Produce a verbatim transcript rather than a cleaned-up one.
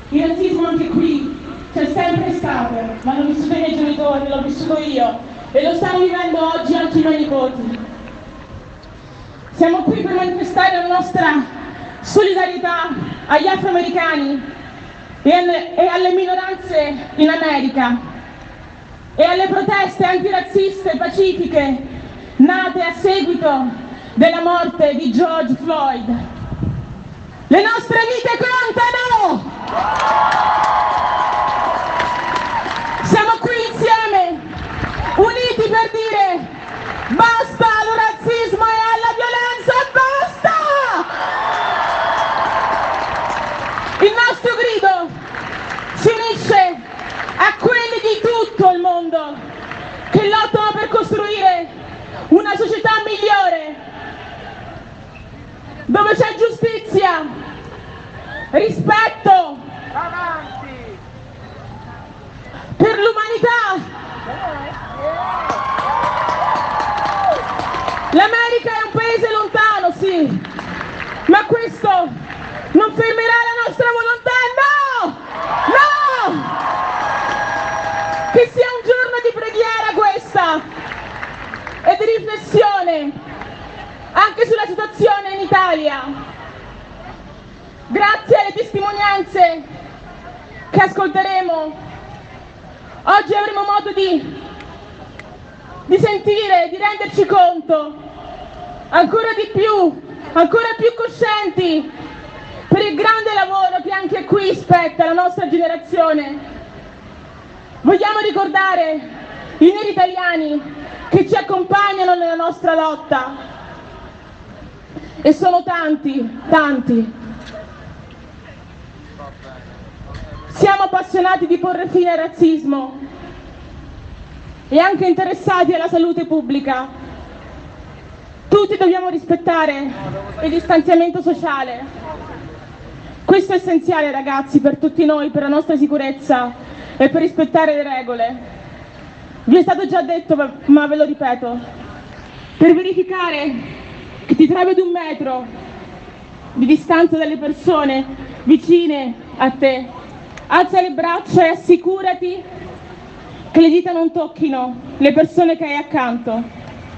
Il razzismo anche qui c'è sempre stato, l'hanno vissuto i miei genitori, l'ho vissuto io e lo stanno vivendo oggi anche i miei nipoti. Siamo qui per manifestare la nostra solidarietà agli afroamericani e alle, e alle minoranze in America e alle proteste antirazziste pacifiche nate a seguito della morte di George Floyd. Le nostre vite contano! Siamo qui insieme, uniti per dire basta al razzismo e alla violenza, basta! Il nostro grido si unisce a quelli di tutto il mondo che lottano per costruire una società migliore, dove c'è giustizia, rispetto per l'umanità. L'America è un paese lontano, sì, ma questo non fermerà la nostra volontà, no! No! Che sia un giorno di preghiera questa e di riflessione anche sulla situazione in Italia. Grazie alle testimonianze che ascolteremo, oggi avremo modo di, di sentire, di renderci conto ancora di più, ancora più coscienti per il grande lavoro che anche qui spetta alla nostra generazione. Vogliamo ricordare i neri italiani che ci accompagnano nella nostra lotta e sono tanti, tanti. Siamo appassionati di porre fine al razzismo e anche interessati alla salute pubblica. Tutti dobbiamo rispettare il distanziamento sociale. Questo è essenziale, ragazzi, per tutti noi, per la nostra sicurezza e per rispettare le regole. Vi è stato già detto, ma ve lo ripeto, per verificare che ti trovi ad un metro di distanza dalle persone vicine a te, alza le braccia e assicurati che le dita non tocchino le persone che hai accanto.